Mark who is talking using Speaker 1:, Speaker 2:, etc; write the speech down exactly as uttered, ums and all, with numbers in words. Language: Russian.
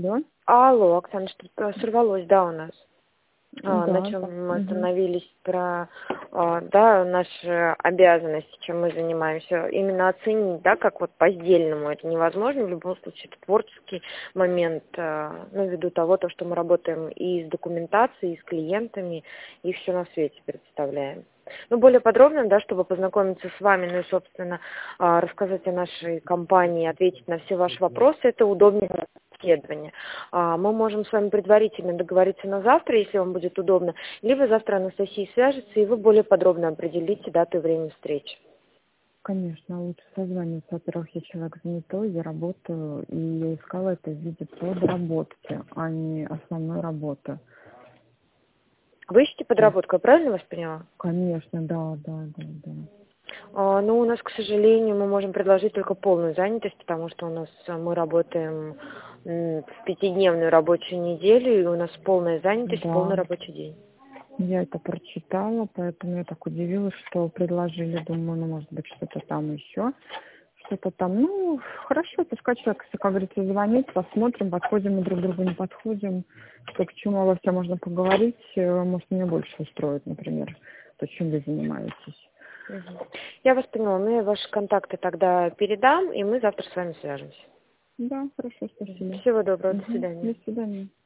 Speaker 1: Алло.
Speaker 2: Алло, Оксана, что-то сорвалось, да, у нас. А,
Speaker 1: Да,
Speaker 2: на
Speaker 1: да.
Speaker 2: чем мы
Speaker 1: Мгм.
Speaker 2: остановились про, а, да, наши обязанности, чем мы занимаемся. Именно оценить, да, как вот по-сдельному это невозможно. В любом случае, это творческий момент, а, ну, ввиду того, то, что мы работаем и с документацией, и с клиентами, и все на свете представляем. Ну, более подробно, да, чтобы познакомиться с вами, ну и, собственно, а, рассказать о нашей компании, ответить на все ваши вопросы, это удобнее исследования. А, Мы можем с вами предварительно договориться на завтра, если вам будет удобно, либо завтра Анастасия свяжется, и вы более подробно определите дату и время встречи.
Speaker 1: Конечно, лучше созваниваться. Во-первых, я человек занятой, я работаю, и я искала это в виде подработки, а не основной работы.
Speaker 2: Вы ищете
Speaker 1: То есть,
Speaker 2: подработку, я правильно вас поняла?
Speaker 1: конечно, да, да, да, да.
Speaker 2: А, Ну, у нас, к сожалению, мы можем предложить только полную занятость, потому что у нас а, мы работаем м, в пятидневную рабочую неделю, и у нас полная занятость, полный
Speaker 1: Да,
Speaker 2: рабочий день.
Speaker 1: я это прочитала, поэтому я так удивилась, что предложили. Думаю, ну, может быть, что-то там еще. Что-то там, ну, хорошо, пускай человек, как говорится, звонит, посмотрим, подходим мы друг к другу, не подходим, что к чему во всем можно поговорить, э, может, меня больше устроит, например, то, чем вы занимаетесь.
Speaker 2: Мгм. Я вас поняла, ну я ваши контакты тогда передам, и мы завтра с вами свяжемся.
Speaker 1: Да, хорошо, спасибо.
Speaker 2: Всего доброго, до
Speaker 1: Угу.
Speaker 2: свидания.
Speaker 1: До свидания.